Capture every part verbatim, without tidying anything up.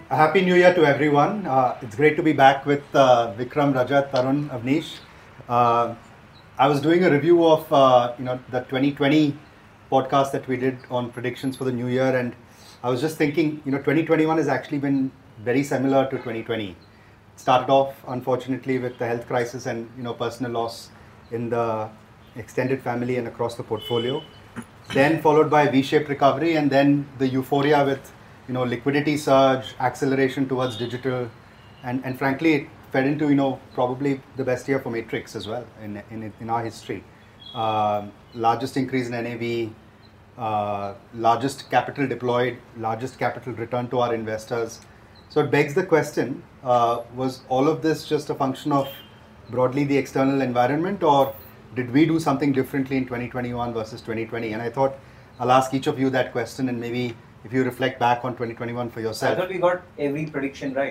A happy New Year to everyone. Uh, it's great to be back with uh, Vikram, Rajat, Tarun, Avnish. Uh, I was doing a review of uh, you know the twenty twenty podcast that we did on predictions for the new year, and I was just thinking, you know, twenty twenty-one has actually been very similar to twenty twenty. It started off, unfortunately, with the health crisis and you know personal loss in the extended family and across the portfolio. Then followed by V-shaped recovery, and then the euphoria with you know liquidity surge, acceleration towards digital, and and frankly it fed into you know probably the best year for Matrix as well in in, in our history. Um largest increase in N A V, uh, largest capital deployed, largest capital return to our investors. So it begs the question: uh, was all of this just a function of broadly the external environment, or did we do something differently in twenty twenty-one versus twenty twenty? And I thought I'll ask each of you that question, and maybe if you reflect back on twenty twenty-one for yourself. I thought we got every prediction right.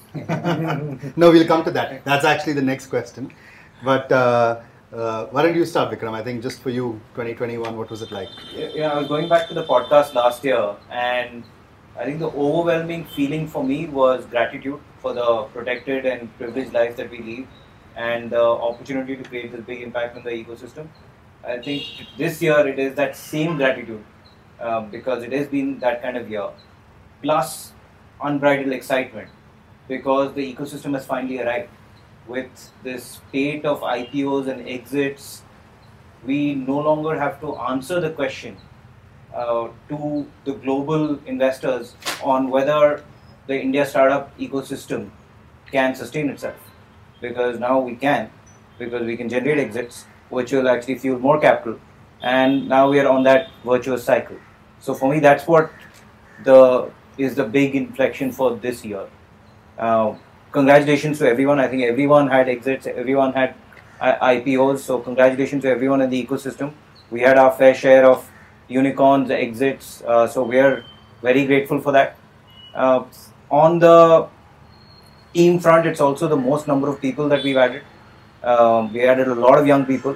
No, we'll come to that. That's actually the next question. But uh, uh, why don't you start, Vikram? I think just for you, twenty twenty-one, what was it like? Yeah, I was going back to the podcast last year, and I think the overwhelming feeling for me was gratitude for the protected and privileged life that we live, and the opportunity to create this big impact on the ecosystem. I think this year it is that same gratitude uh, because it has been that kind of year, plus unbridled excitement because the ecosystem has finally arrived. With this spate of I P Os and exits, we no longer have to answer the question uh, to the global investors on whether the India startup ecosystem can sustain itself. Because now we can, because we can generate exits, which will actually fuel more capital, and now we are on that virtuous cycle. So for me, that's what the is the big inflection for this year. Uh, congratulations to everyone. I think everyone had exits, everyone had I P Os. So congratulations to everyone in the ecosystem. We had our fair share of unicorns, exits. Uh, so we are very grateful for that. Uh, on the team front, it's also the most number of people that we've added. Um, we added a lot of young people.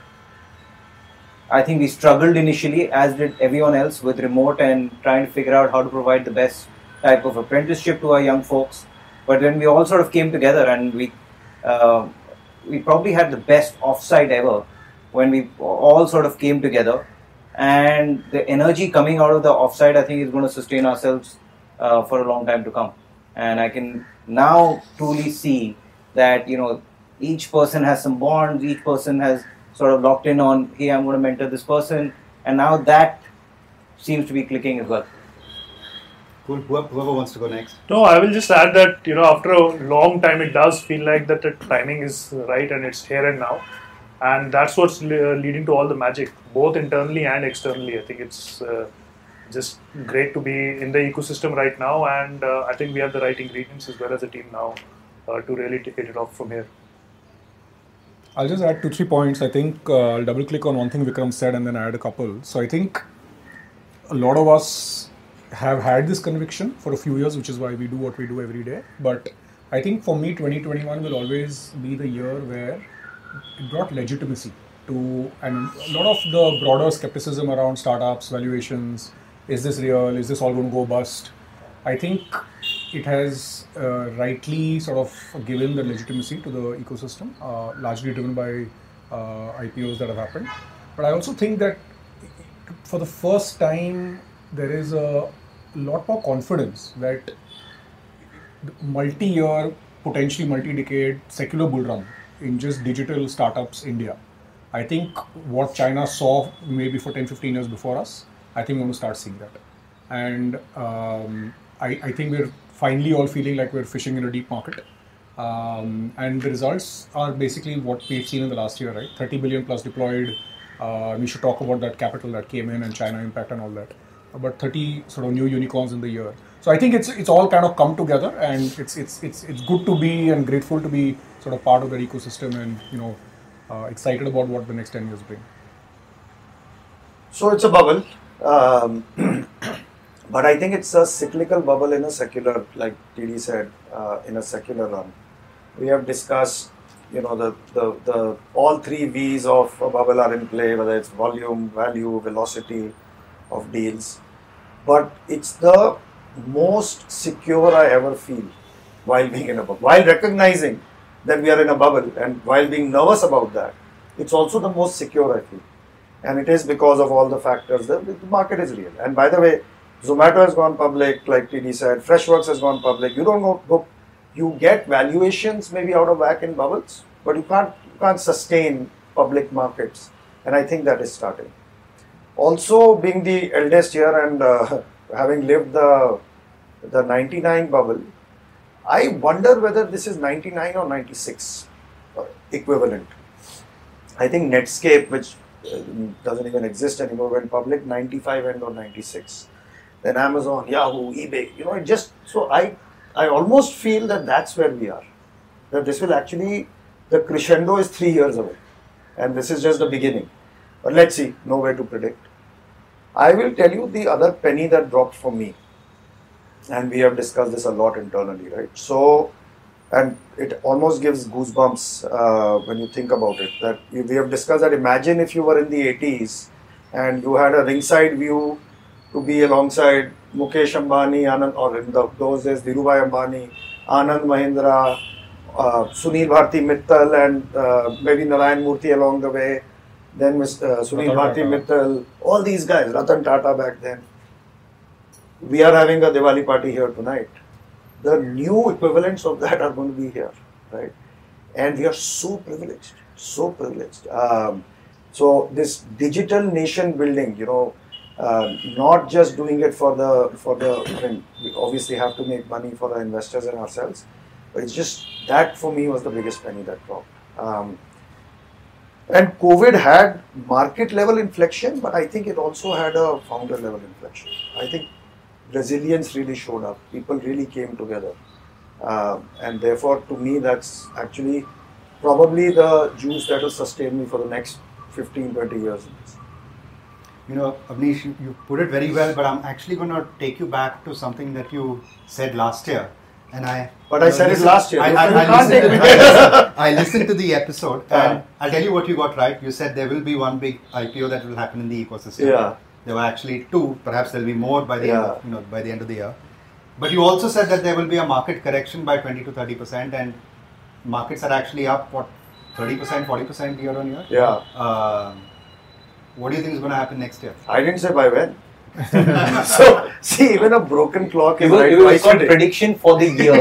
I think we struggled initially, as did everyone else, with remote and trying to figure out how to provide the best type of apprenticeship to our young folks. But when we all sort of came together, and we uh, we probably had the best offsite ever when we all sort of came together, and the energy coming out of the offsite, I think, is going to sustain ourselves uh, for a long time to come. And I can now truly see that, you know, each person has some bonds, each person has sort of locked in on, hey, I'm going to mentor this person, and now that seems to be clicking as well. Cool. Whoever, whoever wants to go next. No, I will just add that, you know, after a long time, it does feel like that the timing is right and it's here and now. And that's what's le- leading to all the magic, both internally and externally. I think it's uh, just great to be in the ecosystem right now, and uh, I think we have the right ingredients as well as a team now uh, to really take it off from here. I'll just add two, three points. I think uh, I'll double click on one thing Vikram said and then add a couple. So I think a lot of us have had this conviction for a few years, which is why we do what we do every day. But I think for me, twenty twenty-one will always be the year where it brought legitimacy to, and a lot of the broader skepticism around startups, valuations. Is this real? Is this all going to go bust? I think it has uh, rightly sort of given the legitimacy to the ecosystem, uh, largely driven by uh, I P Os that have happened. But I also think that for the first time, there is a lot more confidence that multi-year, potentially multi-decade secular bull run in just digital startups India. I think what China saw maybe for ten, fifteen years before us, I think we're going to start seeing that. And um, I, I think we're finally all feeling like we're fishing in a deep market. Um, and the results are basically what we've seen in the last year, right? thirty billion plus deployed. Uh, we should talk about that capital that came in and China impact and all that. About thirty sort of new unicorns in the year. So I think it's it's all kind of come together, and it's it's it's it's good to be and grateful to be sort of part of that ecosystem, and you know uh, excited about what the next ten years bring. So it's a bubble, um, but I think it's a cyclical bubble in a secular, like T D said, uh, in a secular run. We have discussed, you know, the, the, the all three V's of a bubble are in play, whether it's volume, value, velocity of deals. But it's the most secure I ever feel while being in a bubble. While recognizing that we are in a bubble and while being nervous about that, it's also the most secure I feel. And it is because of all the factors that the market is real. And by the way, Zomato has gone public, like T D said, Freshworks has gone public. You don't go, go you get valuations maybe out of whack in bubbles, but you can't, you can't sustain public markets. And I think that is starting. Also, being the eldest here and uh, having lived the the ninety-nine bubble, I wonder whether this is ninety-nine or ninety-six uh, equivalent. I think Netscape, which uh, doesn't even exist anymore, went public ninety-five and or ninety-six. Then Amazon, Yahoo, eBay, you know, it just, so I, I almost feel that that's where we are. That this will actually, the crescendo is three years away. And this is just the beginning. But let's see, no way to predict. I will tell you the other penny that dropped for me. And we have discussed this a lot internally, right? So, and it almost gives goosebumps uh, when you think about it. That we have discussed that imagine if you were in the eighties and you had a ringside view to be alongside Mukesh Ambani, Anand, or in the, those days Dhirubhai Ambani, Anand Mahindra, uh, Sunil Bharti Mittal, and uh, maybe Narayan Murthy along the way. Then uh, Sunil Bharti Mittal, all these guys, Ratan Tata back then. We are having a Diwali party here tonight. The new equivalents of that are going to be here, right? And we are so privileged, so privileged. Um, so this digital nation building, you know, uh, not just doing it for the, for the, I mean, we obviously have to make money for our investors and ourselves, but it's just, that for me was the biggest penny that dropped. Um, and COVID had market level inflection, but I think it also had a founder level inflection. I think resilience really showed up. People really came together. Uh, and therefore, to me, that's actually probably the juice that will sustain me for the next fifteen, twenty years. You know, Avnish, you, you put it very well, but I'm actually going to take you back to something that you said last year. And I, but I said listen, it last year. I, I, I, can't listened, take I, listened, I listened to the episode, Yeah. and I'll tell you what you got right. You said there will be one big I P O that will happen in the ecosystem. Yeah. There were actually two. Perhaps there'll be more by the Yeah. end of, you know, by the end of the year. But you also said that there will be a market correction by twenty to thirty percent, and markets are actually up what thirty percent, forty percent year on year. Yeah. Uh, what do you think is going to happen next year? I didn't say by when. So, see, even a broken clock It is was, right it was twice a called day. prediction for the year.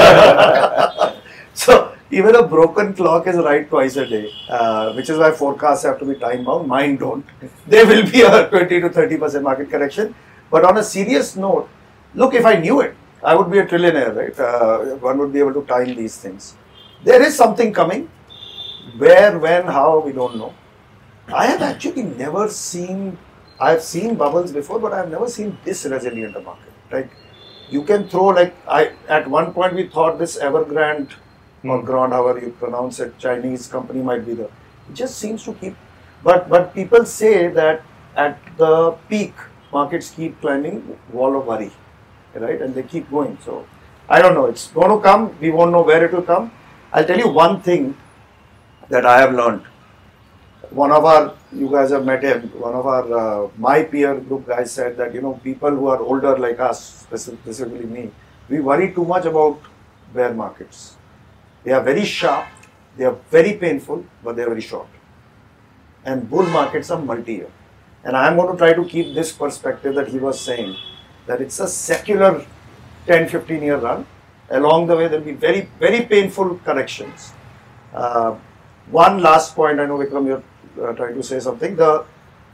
So, even a broken clock is right twice a day, uh, which is why forecasts have to be time bound. Mine don't. There will be a twenty to thirty percent market correction. But on a serious note, look, if I knew it, I would be a trillionaire, right? Uh, one would be able to time these things. There is something coming. Where, when, how, we don't know. I have actually never seen, I have seen bubbles before, but I have never seen this resilient a market. Like, you can throw, like, I at one point we thought this Evergrande or Grand, however you pronounce it, Chinese company might be the, it just seems to keep, but, but people say that at the peak, markets keep climbing wall of worry, right? And they keep going. So, I don't know, it's going to come, we won't know where it will come. I'll tell you one thing that I have learned. One of our, you guys have met him, one of our, uh, my peer group guys said that, you know, people who are older like us, specifically me, we worry too much about bear markets. They are very sharp, they are very painful, but they are very short. And bull markets are multi-year. And I am going to try to keep this perspective that he was saying, that it's a secular ten, fifteen year run. Along the way, there will be very, very painful corrections. Uh, one last point, I know Vikram, you're uh, trying to say something. The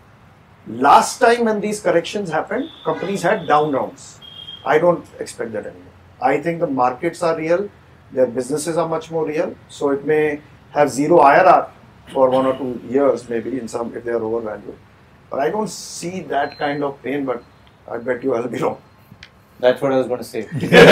last time when these corrections happened, companies had down rounds. I don't expect that anymore. I think the markets are real, their businesses are much more real, so it may have zero I R R for one or two years, maybe in some if they are overvalued. But I don't see that kind of pain, but I bet you I'll be wrong. That's what I was going to say.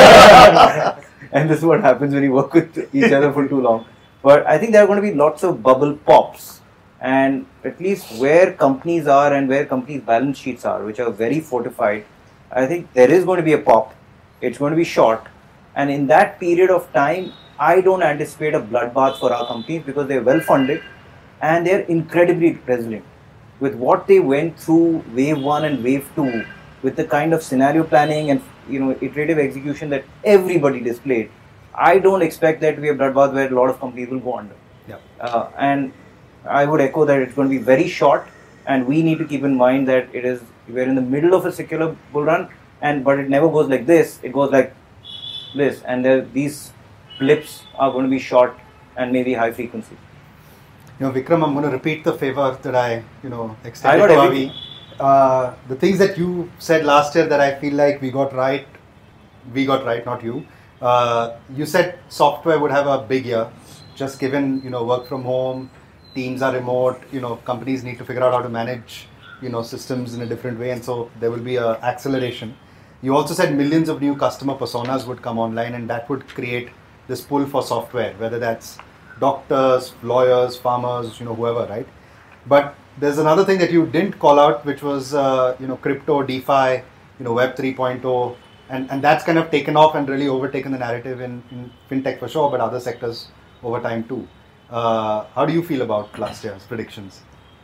And this is what happens when you work with each other for too long. But I think there are going to be lots of bubble pops. And at least where companies are and where companies' balance sheets are, which are very fortified, I think there is going to be a pop. It's going to be short. And in that period of time, I don't anticipate a bloodbath for our companies because they're well funded and they're incredibly resilient. With what they went through wave one and wave two, with the kind of scenario planning and you know, iterative execution that everybody displayed, I don't expect that to be a bloodbath where a lot of companies will go under. Yeah. Uh, and I would echo that it's going to be very short, and we need to keep in mind that it is we're in the middle of a secular bull run, and but it never goes like this. It goes like this, and there, these blips are going to be short and maybe high frequency. You know, Vikram, I'm going to repeat the favor that I, you know, extended I to got Avi. Uh, the things that you said last year that I feel like we got right, we got right, not you. Uh, you said software would have a big year, just given, you know, work from home, teams are remote, you know, companies need to figure out how to manage, you know, systems in a different way, and so there will be a acceleration. You also said millions of new customer personas would come online, and that would create this pull for software, whether that's doctors, lawyers, farmers, you know, whoever, right? But there's another thing that you didn't call out, which was, uh, you know, crypto, DeFi, you know, Web three point oh, and, and that's kind of taken off and really overtaken the narrative in, in fintech for sure, but other sectors over time too. Uh, how do you feel about last year's predictions?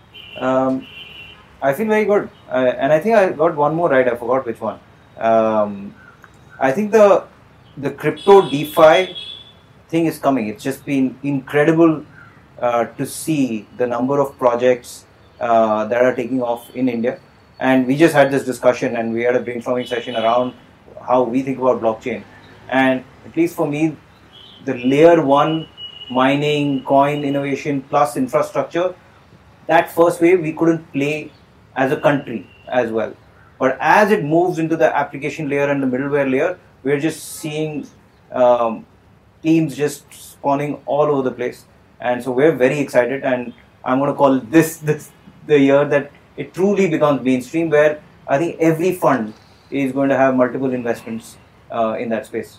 Um, I feel very good, uh, and I think I got one more right. I forgot which one. Um, I think the the crypto DeFi thing is coming. It's just been incredible uh, to see the number of projects uh, that are taking off in India. And we just had this discussion, and we had a brainstorming session around how we think about blockchain. And at least for me, the layer one mining, coin innovation plus infrastructure, that first wave we couldn't play as a country as well. But as it moves into the application layer and the middleware layer, we're just seeing um, teams just spawning all over the place. And so we're very excited, and I'm going to call this, this the year that it truly becomes mainstream, where I think every fund is going to have multiple investments uh, in that space.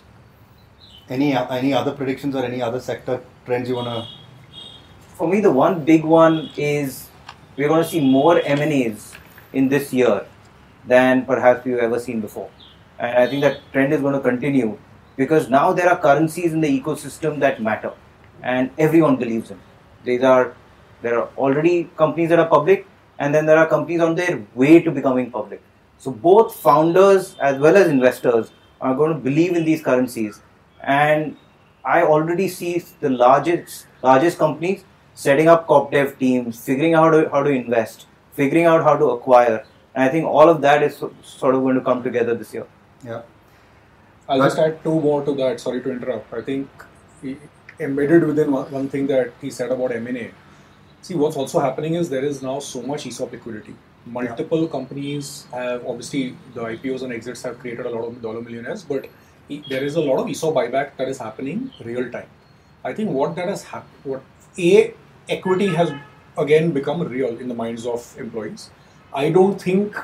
Any any other predictions or any other sector trends you want to? For me, the one big one is we're going to see more M and As in this year than perhaps we've ever seen before. And I think that trend is going to continue because now there are currencies in the ecosystem that matter and everyone believes in. These are, there are already companies that are public, and then there are companies on their way to becoming public. So both founders as well as investors are going to believe in these currencies. And I already see the largest largest companies setting up corp dev teams, figuring out how to, how to invest, figuring out how to acquire. And I think all of that is sort of going to come together this year. Yeah. I'll But- just add two more to that. Sorry to interrupt. I think he- embedded within one, one thing that he said about M and A. See, what's also happening is there is now so much ESOP liquidity. Multiple companies have, obviously, the I P Os and exits have created a lot of dollar millionaires, but e- there is a lot of ESOP buyback that is happening real time. I think what that has happened, what A, equity has again become real in the minds of employees. I don't think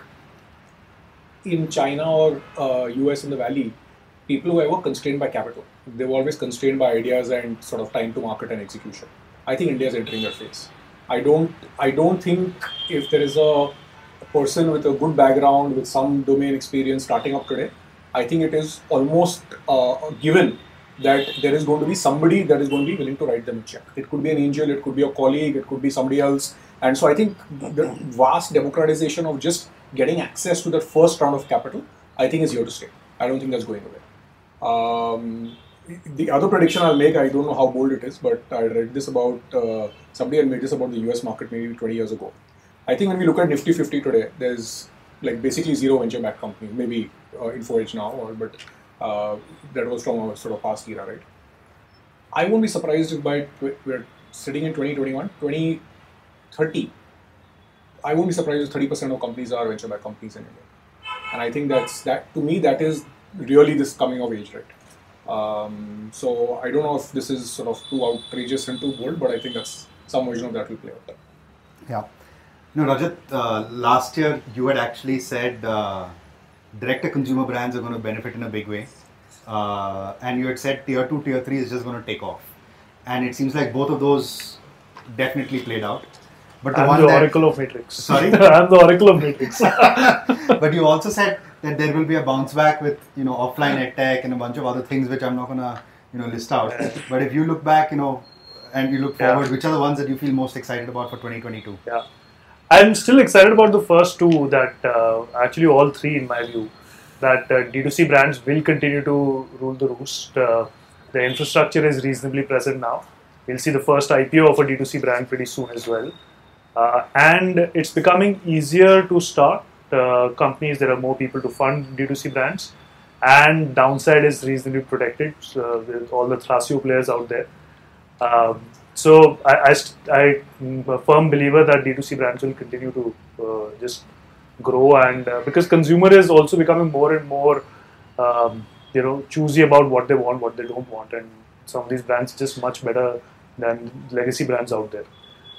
in China or uh, U S in the Valley, people were ever constrained by capital. They were always constrained by ideas and sort of time to market and execution. I think India is entering that phase. I don't. I don't think if there is a, a person with a good background with some domain experience starting up today, I think it is almost uh, a given that there is going to be somebody that is going to be willing to write them a check. It could be an angel, it could be a colleague, it could be somebody else. And so I think the vast democratization of just getting access to that first round of capital, I think is here to stay. I don't think that's going away. Um, the other prediction I'll make, I don't know how bold it is, but I read this about, uh, somebody had made this about the U S market maybe twenty years ago. I think when we look at Nifty fifty today, there's like basically zero venture-backed companies, maybe uh, InfoEdge now, or, but uh, that was from a sort of past era, right? I won't be surprised if by, we're sitting in twenty twenty-one, twenty thirty, I won't be surprised if thirty percent of companies are venture-backed companies in India. And I think that's, that to me, that is really this coming of age, right? Um, so I don't know if this is sort of too outrageous and too bold, but I think that's some version of that will play out. Yeah. No, Rajat, uh, last year you had actually said uh, direct-to-consumer brands are going to benefit in a big way. Uh, and you had said tier two, tier three is just going to take off. And it seems like both of those definitely played out. But the I'm one the that, oracle of Matrix. Sorry? I'm the oracle of Matrix. But you also said that there will be a bounce back with, you know, offline edtech and a bunch of other things which I'm not going to, you know, list out. But if you look back, you know, and you look forward, Yeah. which are the ones that you feel most excited about for twenty twenty-two? Yeah, I'm still excited about the first two. That uh, actually all three, in my view. that uh, D two C brands will continue to rule the roost. Uh, the infrastructure is reasonably present now. We'll see the first I P O of a D two C brand pretty soon as well. Uh, and it's becoming easier to start uh, companies. There are more people to fund D two C brands, and downside is reasonably protected uh, with all the Thrasio players out there. Um, so I, I, I, I'm a firm believer that D two C brands will continue to uh, just grow, and uh, because consumer is also becoming more and more um, you know choosy about what they want, what they don't want, and some of these brands are just much better than legacy brands out there.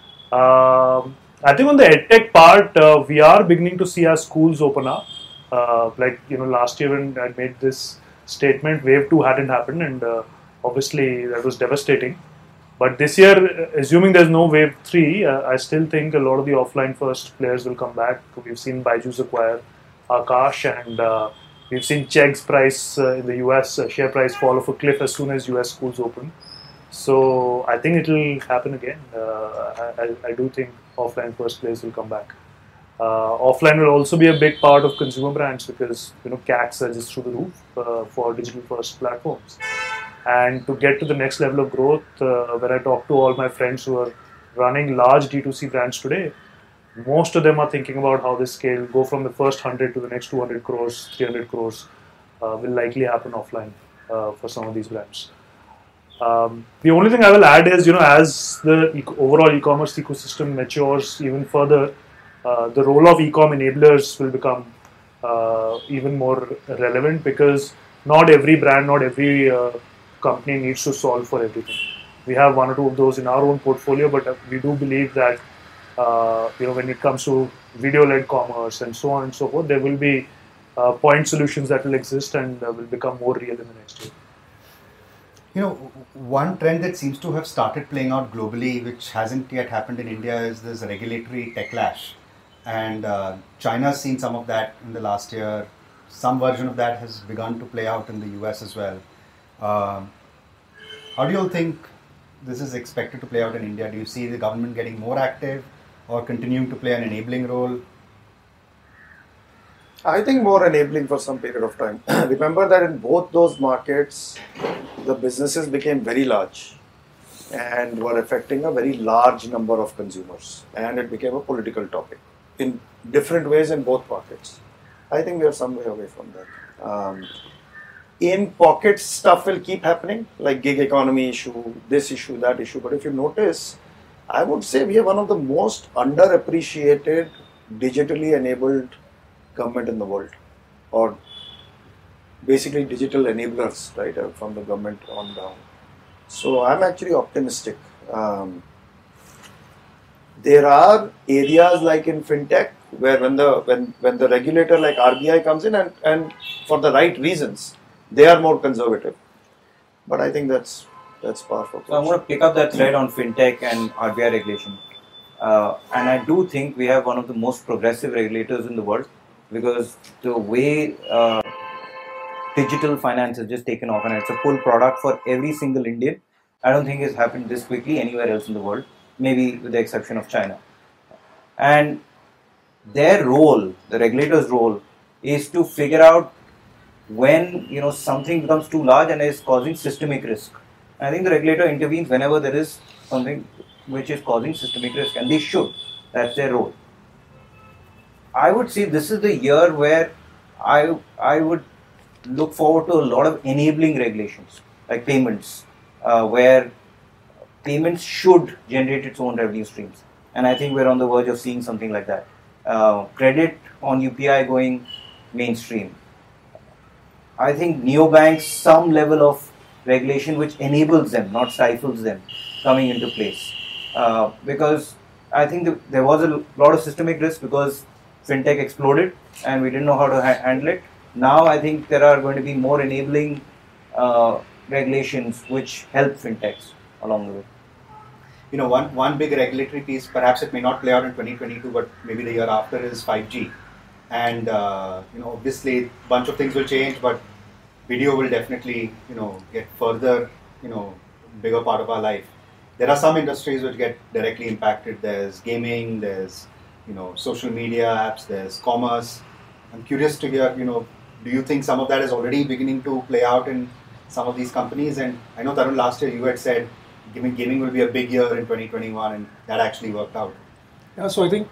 Um, I think on the edtech part, uh, we are beginning to see our schools open up. Uh, like you know, last year when I made this statement, Wave Two hadn't happened, and uh, obviously that was devastating. But this year, assuming there's no Wave Three, uh, I still think a lot of the offline first players will come back. We've seen Byju's acquire Akash, and uh, we've seen Chegg's price uh, in the U S uh, share price fall off a cliff as soon as U S schools open. So I think it will happen again. Uh, I, I do think offline first players will come back. Uh, offline will also be a big part of consumer brands because you know C A Cs are just through the roof uh, for digital first platforms. And to get to the next level of growth, uh, when I talk to all my friends who are running large D two C brands today, most of them are thinking about how this scale go from the first one hundred to the next two hundred crores, three hundred crores uh, will likely happen offline uh, for some of these brands. Um, the only thing I will add is, you know, as the e- overall e-commerce ecosystem matures even further, uh, the role of e-com enablers will become uh, even more relevant because not every brand, not every uh, company needs to solve for everything. We have one or two of those in our own portfolio, but uh, we do believe that uh, you know when it comes to video-led commerce and so on and so forth, there will be uh, point solutions that will exist and uh, will become more real in the next year. You know, one trend that seems to have started playing out globally, which hasn't yet happened in India, is this regulatory techlash. And uh, China's seen some of that in the last year. Some version of that has begun to play out in the U S as well. Uh, how do you all think this is expected to play out in India? Do you see the government getting more active or continuing to play an enabling role? I think more enabling for some period of time. Remember that in both those markets, the businesses became very large and were affecting a very large number of consumers, and it became a political topic in different ways in both markets. I think we are some way away from that. Um, in pockets, stuff will keep happening, like gig economy issue, this issue, that issue. But if you notice, I would say we are one of the most underappreciated, digitally enabled government in the world, or basically digital enablers, right, uh, from the government on down. So I'm actually optimistic. Um, there are areas like in fintech where when the when when the regulator like R B I comes in and, and for the right reasons, they are more conservative. But I think that's that's powerful. So I'm going to pick up that thread on fintech and R B I regulation. Uh, and I do think we have one of the most progressive regulators in the world because the way uh, digital finance has just taken off and it's a pull product for every single Indian. I don't think it's happened this quickly anywhere else in the world, maybe with the exception of China. And their role, the regulator's role, is to figure out when you know something becomes too large and is causing systemic risk. I think the regulator intervenes whenever there is something which is causing systemic risk, and they should. That's their role. I would say this is the year where I I would look forward to a lot of enabling regulations, like payments, uh, where payments should generate its own revenue streams. And I think we're on the verge of seeing something like that. Uh, credit on U P I going mainstream. I think neobanks, some level of regulation which enables them, not stifles them, coming into place. Uh, because I think the, there was a lot of systemic risk because fintech exploded and we didn't know how to ha- handle it. Now I think there are going to be more enabling uh, regulations which help fintechs along the way. You know, one, one big regulatory piece, perhaps it may not play out in twenty twenty-two, but maybe the year after, is five G. And, uh, you know, obviously a bunch of things will change, but video will definitely, you know, get further, you know, bigger part of our life. There are some industries which get directly impacted. There's gaming, there's, you know, social media apps, there's commerce. I'm curious to hear, you know, do you think some of that is already beginning to play out in some of these companies? And I know, Tarun, last year you had said gaming, gaming will be a big year in twenty twenty-one, and that actually worked out. Yeah, so I think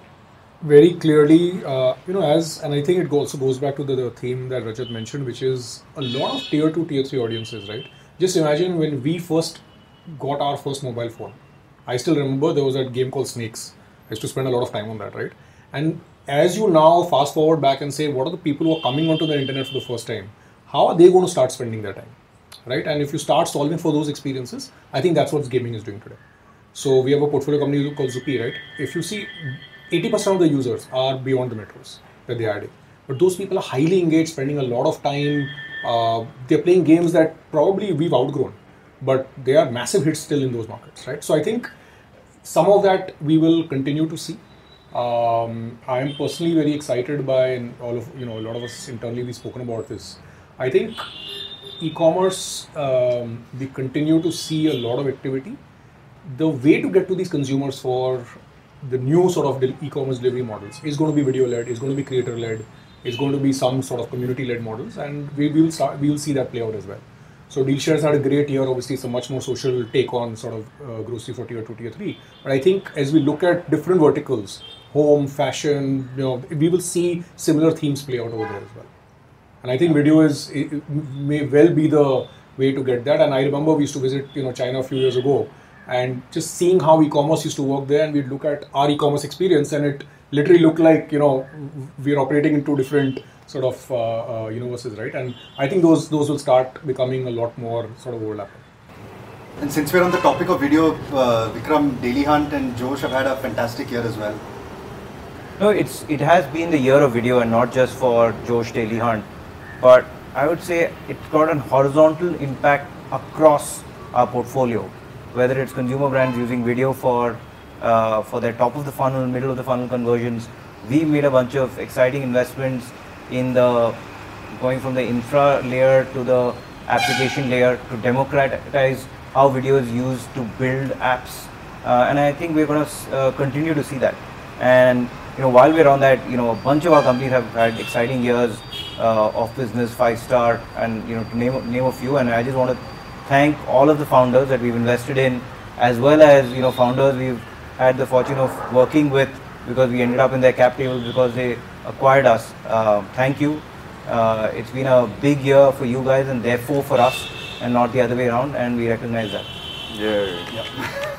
very clearly, uh, you know, as, and I think it also goes back to the, the theme that Rajat mentioned, which is a lot of tier two, tier three audiences, right? Just imagine when we first got our first mobile phone. I still remember there was a game called Snakes. I used to spend a lot of time on that, right? And as you now fast forward back and say, what are the people who are coming onto the internet for the first time? How are they going to start spending their time, right? And if you start solving for those experiences, I think that's what gaming is doing today. So we have a portfolio company called Zupi, right? If you see, eighty percent of the users are beyond the metros that they are adding. But those people are highly engaged, spending a lot of time. Uh, they're playing games that probably we've outgrown, but they are massive hits still in those markets, right? So I think some of that we will continue to see. Um, I am personally very excited by, and all of, you know, a lot of us internally we've spoken about this. I think e-commerce, um, we continue to see a lot of activity. The way to get to these consumers for the new sort of e-commerce delivery models is going to be video-led, is going to be creator-led, is going to be some sort of community-led models, and we will start, we will see that play out as well. So DealShares had a great year. Obviously, it's a much more social take on sort of uh, grocery for tier two, tier three. But I think as we look at different verticals, home, fashion, you know, we will see similar themes play out over there as well. And I think video is it, it may well be the way to get that. And I remember we used to visit, you know, China a few years ago, and just seeing how e-commerce used to work there, and we'd look at our e-commerce experience, and it literally looked like, you know, we're operating in two different sort of uh, uh, universes, right? And I think those those will start becoming a lot more sort of overlapping. And since we're on the topic of video, uh, Vikram, Daily Hunt and Josh have had a fantastic year as well. No, it's it has been the year of video, and not just for Josh Daily Hunt, but I would say it's got an horizontal impact across our portfolio. Whether it's consumer brands using video for uh, for their top of the funnel, middle of the funnel conversions, we made a bunch of exciting investments in the going from the infra layer to the application layer to democratize how video is used to build apps, uh, and I think we're going to uh, continue to see that. And you know, while we're on that, you know, a bunch of our companies have had exciting years uh, of business, five star, and you know, to name name a few. And I just want to thank all of the founders that we've invested in, as well as, you know, founders we've had the fortune of working with, because we ended up in their cap tables because they acquired us. Uh, thank you. Uh, it's been a big year for you guys, and therefore for us, and not the other way around, and we recognize that. Yeah. Yeah.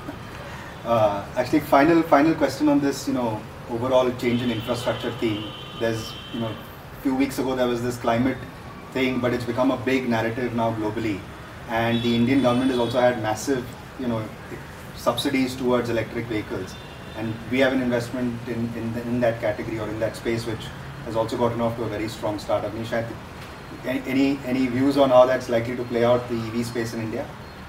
uh, actually, final final question on this, you know, overall change in infrastructure theme. There's, you know, a few weeks ago there was this climate thing, but it's become a big narrative now globally. And the Indian government has also had massive, you know, subsidies towards electric vehicles. And we have an investment in, in, in that category or in that space, which has also gotten off to a very strong start. Avnish, any, any, any views on how that's likely to play out, the E V space in India?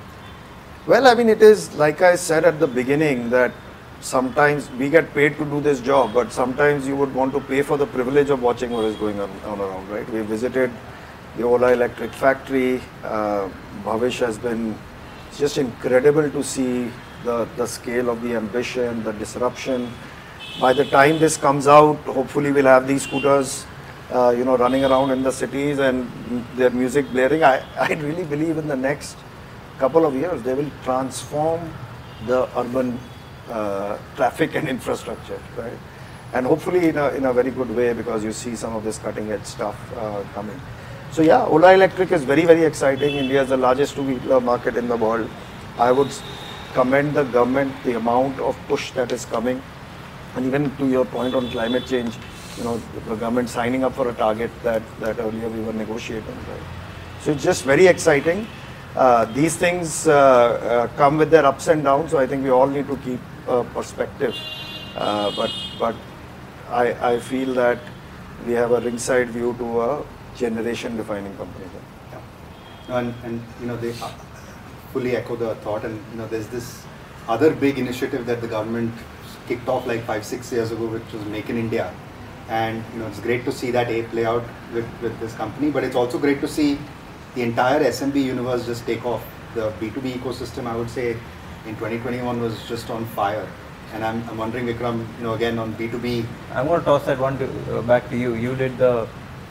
Well, I mean, it is like I said at the beginning that sometimes we get paid to do this job, but sometimes you would want to pay for the privilege of watching what is going on, on around, right? We visited the Ola Electric factory. Uh, Bhavish has been, it's just incredible to see the, the scale of the ambition, the disruption. By the time this comes out, hopefully we'll have these scooters, uh, you know, running around in the cities and their music blaring. I, I really believe in the next couple of years, they will transform the urban uh, traffic and infrastructure, right? And hopefully in a, in a very good way, because you see some of this cutting edge stuff uh, coming. So yeah, Ola Electric is very, very exciting. India is the largest two-wheeler market in the world. I would commend the government, the amount of push that is coming. And even to your point on climate change, you know, the government signing up for a target that, that earlier we were negotiating, right? So it's just very exciting. Uh, these things uh, uh, come with their ups and downs, so I think we all need to keep uh, perspective. Uh, but but I, I feel that we have a ringside view to a generation-defining company. Yeah. And, and you know, they fully echo the thought, and you know, there's this other big initiative that the government kicked off like five, six years ago, which was Make in India. And you know, it's great to see that A play out with, with this company, but it's also great to see the entire S M B universe just take off. The B two B ecosystem, I would say, in twenty twenty-one was just on fire. And I'm, I'm wondering, Vikram, you know, again on B two B. I'm going to toss that one to, uh, back to you. You did the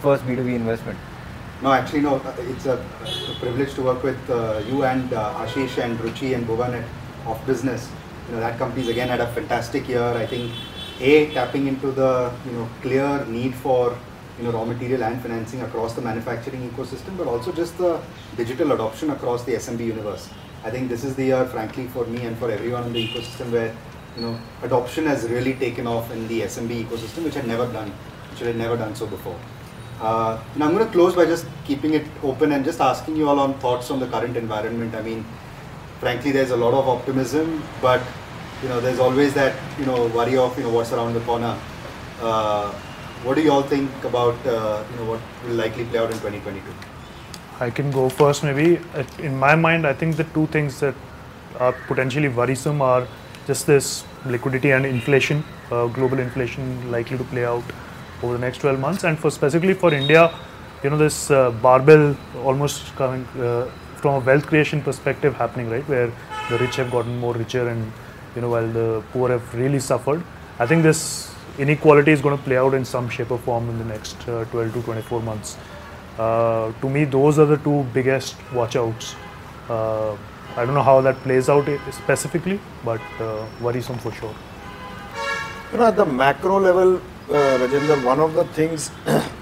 first B two B investment? No, actually, no. It's a, a privilege to work with uh, you and uh, Ashish and Ruchi and Bhuvan at Off Business. You know, that company's again had a fantastic year. I think, A, tapping into the you know clear need for you know raw material and financing across the manufacturing ecosystem, but also just the digital adoption across the S M B universe. I think this is the year, frankly, for me and for everyone in the ecosystem where you know adoption has really taken off in the S M B ecosystem, which had never done, which had never done so before. Uh, and I'm going to close by just keeping it open and just asking you all on thoughts on the current environment. I mean, frankly, there's a lot of optimism, but you know, there's always that you know worry of you know what's around the corner. Uh, what do you all think about uh, you know what will likely play out in twenty twenty-two? I can go first, maybe. In my mind, I think the two things that are potentially worrisome are just this liquidity and inflation, uh, global inflation likely to play out over the next twelve months, and for specifically for India, you know, this uh, barbell almost coming uh, from a wealth creation perspective happening, right, where the rich have gotten more richer and you know while the poor have really suffered. I think this inequality is going to play out in some shape or form in the next uh, twelve to twenty-four months. Uh, to me, those are the two biggest watch outs. Uh, I don't know how that plays out specifically, but uh, worrisome for sure. You know, at the macro level, uh, Rajendra, one of the things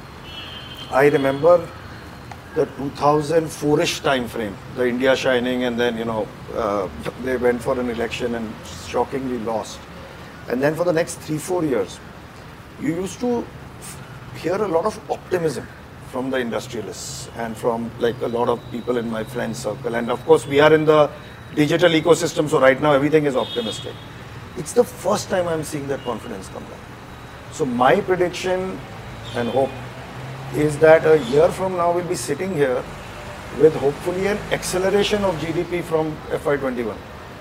I remember the two thousand four-ish time frame, the India shining, and then you know uh, they went for an election and shockingly lost. And then for the next three, four years, you used to hear a lot of optimism from the industrialists and from like a lot of people in my friend circle. And of course, we are in the digital ecosystem, so right now everything is optimistic. It's the first time I'm seeing that confidence come back. So my prediction and hope is that a year from now we'll be sitting here with hopefully an acceleration of G D P from F Y twenty-one,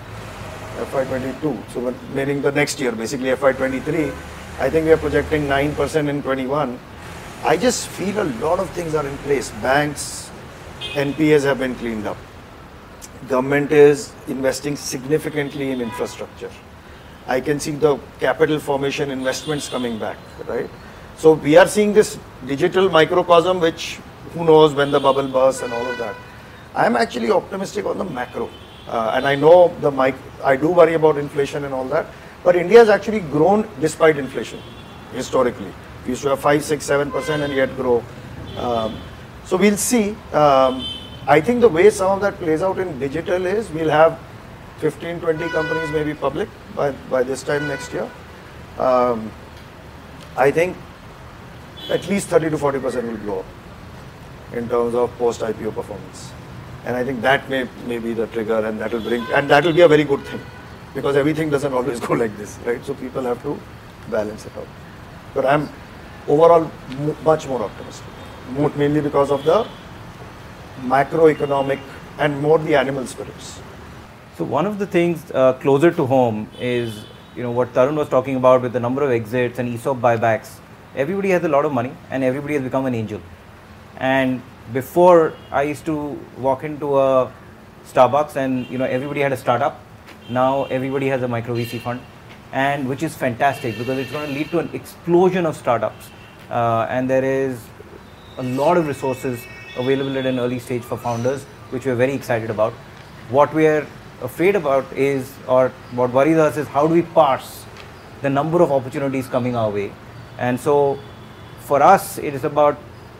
F Y twenty-two. So meaning the next year, basically F Y twenty-three, I think we are projecting nine percent in twenty-one. I just feel a lot of things are in place. Banks, N P As have been cleaned up. Government is investing significantly in infrastructure. I can see the capital formation investments coming back, right? So we are seeing this digital microcosm, which who knows when the bubble bursts and all of that. I'm actually optimistic on the macro. Uh, and I know the mic, I do worry about inflation and all that, but India has actually grown despite inflation, historically. We used to have five, six, seven percent and yet grow. Um, so we'll see. Um, I think the way some of that plays out in digital is we'll have fifteen, twenty companies maybe public by, by this time next year. Um, I think at least thirty to forty percent will blow up in terms of post I P O performance. And I think that may, may be the trigger, and that will bring, and that will be a very good thing because everything doesn't always go like this, right? So people have to balance it out. But I'm overall m- much more optimistic, Mo- mainly because of the macroeconomic and more the animal spirits. So one of the things uh, closer to home is, you know, what Tarun was talking about with the number of exits and ESOP buybacks. Everybody has a lot of money and everybody has become an angel. And before, I used to walk into a Starbucks and, you know, everybody had a startup. Now everybody has a micro V C fund, and which is fantastic because it's going to lead to an explosion of startups. Uh, and there is a lot of resources available at an early stage for founders, which we're very excited about. What we're afraid about is, or what worries us is, how do we parse the number of opportunities coming our way? And so for us, it is about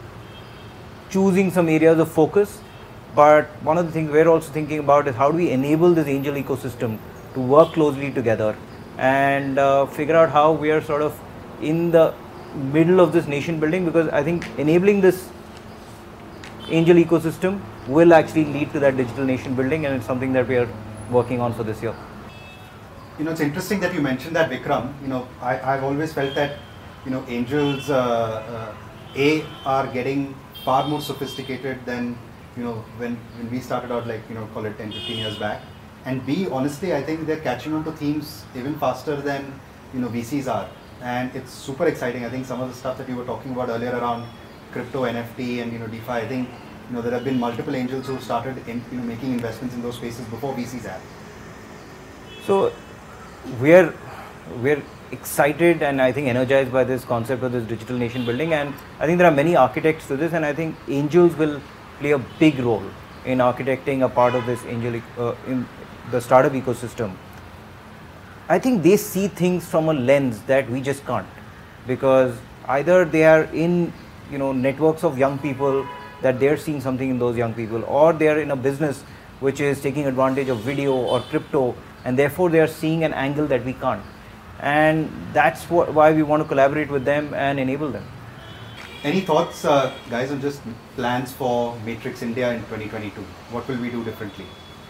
choosing some areas of focus. But one of the things we're also thinking about is how do we enable this angel ecosystem to work closely together and uh, figure out how we are sort of in the middle of this nation building, because I think enabling this angel ecosystem will actually lead to that digital nation building, and it's something that we are working on for this year. You know, it's interesting that you mentioned that, Vikram. You know, I, I've always felt that, you know, angels, uh, uh, A, are getting far more sophisticated than, you know, when, when we started out, like, you know, call it ten, fifteen years back. And B, honestly, I think they're catching on to themes even faster than, you know, V Cs are. And it's super exciting. I think some of the stuff that you were talking about earlier around crypto, N F T, and, you know, DeFi, I think, you know, there have been multiple angels who started in, you know, making investments in those spaces before V Cs have. So we are we're excited and I think energized by this concept of this digital nation building, and I think there are many architects to this, and I think angels will play a big role in architecting a part of this angel uh, in the startup ecosystem. I think they see things from a lens that we just can't, because either they are in, you know, networks of young people that they're seeing something in those young people, or they are in a business which is taking advantage of video or crypto, and therefore they are seeing an angle that we can't. And that's wh- why we want to collaborate with them and enable them. Any thoughts, uh, guys, on just plans for Matrix India in twenty twenty-two? What will we do differently?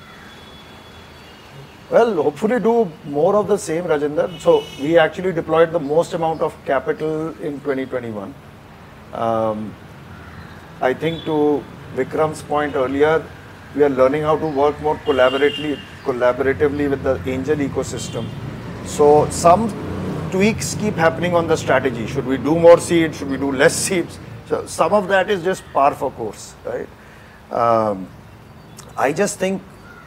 Well, hopefully do more of the same, Rajendra. So we actually deployed the most amount of capital in twenty twenty-one. Um, I think to Vikram's point earlier, we are learning how to work more collaboratively, collaboratively with the angel ecosystem. So some tweaks keep happening on the strategy. Should we do more seeds? Should we do less seeds? So some of that is just par for course, right? Um, I just think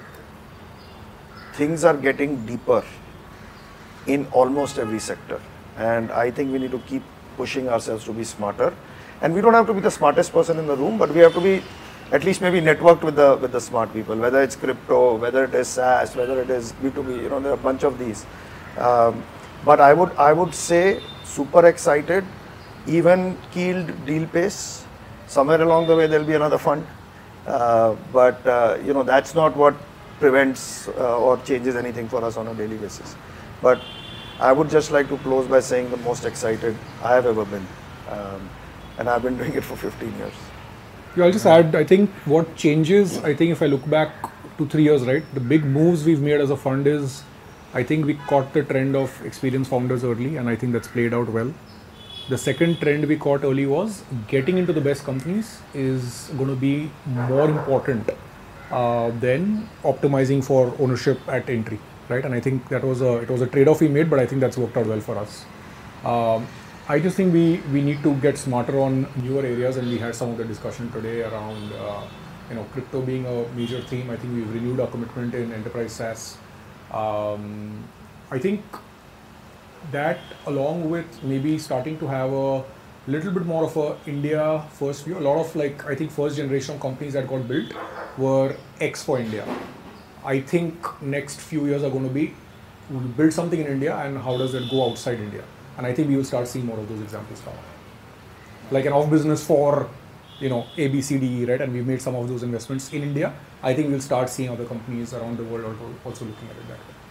things are getting deeper in almost every sector, and I think we need to keep pushing ourselves to be smarter. And we don't have to be the smartest person in the room, but we have to be at least maybe networked with the with the smart people, whether it's crypto, whether it is SaaS, whether it is B two B, you know, there are a bunch of these. Um, but I would I would say super excited, even keeled deal pace. Somewhere along the way there'll be another fund, uh, but uh, you know, that's not what prevents uh, or changes anything for us on a daily basis. But I would just like to close by saying the most excited I have ever been, um, and I've been doing it for fifteen years. Yeah, I'll just add, I think what changes, I think if I look back to three years, right, the big moves we've made as a fund is, I think we caught the trend of experienced founders early, and I think that's played out well. The second trend we caught early was getting into the best companies is going to be more important uh, than optimizing for ownership at entry, right? And I think that was a, it was a trade-off we made, but I think that's worked out well for us. Um, I just think we, we need to get smarter on newer areas, and we had some of the discussion today around uh, you know, crypto being a major theme. I think we've renewed our commitment in enterprise SaaS. Um, I think that, along with maybe starting to have a little bit more of a India first view, a lot of, like, I think first generation of companies that got built were X for India. I think next few years are going to be, we'll build something in India and how does it go outside India? And I think we will start seeing more of those examples come up. Like an off business for, you know, A, B, C, D, right? And we've made some of those investments in India. I think we'll start seeing other companies around the world also looking at it that way.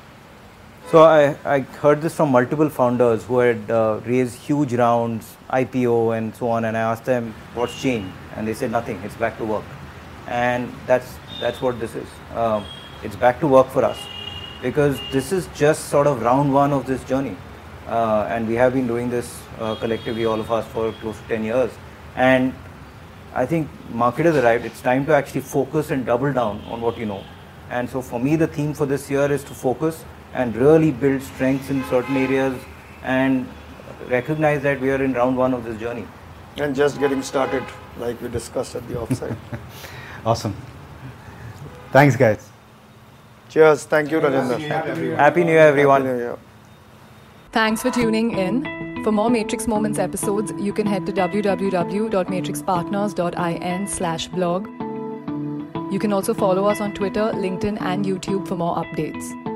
So I, I heard this from multiple founders who had uh, raised huge rounds, I P O and so on, and I asked them what's changed, and they said nothing, it's back to work. And that's that's what this is. Um, it's back to work for us, because this is just sort of round one of this journey. Uh, and we have been doing this uh, collectively, all of us, for close to ten years. And I think market has arrived. It's time to actually focus and double down on what you know. And so for me, the theme for this year is to focus and really build strengths in certain areas and recognize that we are in round one of this journey. And just getting started, like we discussed at the offsite. Awesome. Thanks, guys. Cheers. Thank you, Rajendra. Happy New Year, everyone. Happy New Year. Thanks for tuning in. For more Matrix Moments episodes, you can head to w w w dot matrix partners dot in slash blog. You can also follow us on Twitter, LinkedIn, and YouTube for more updates.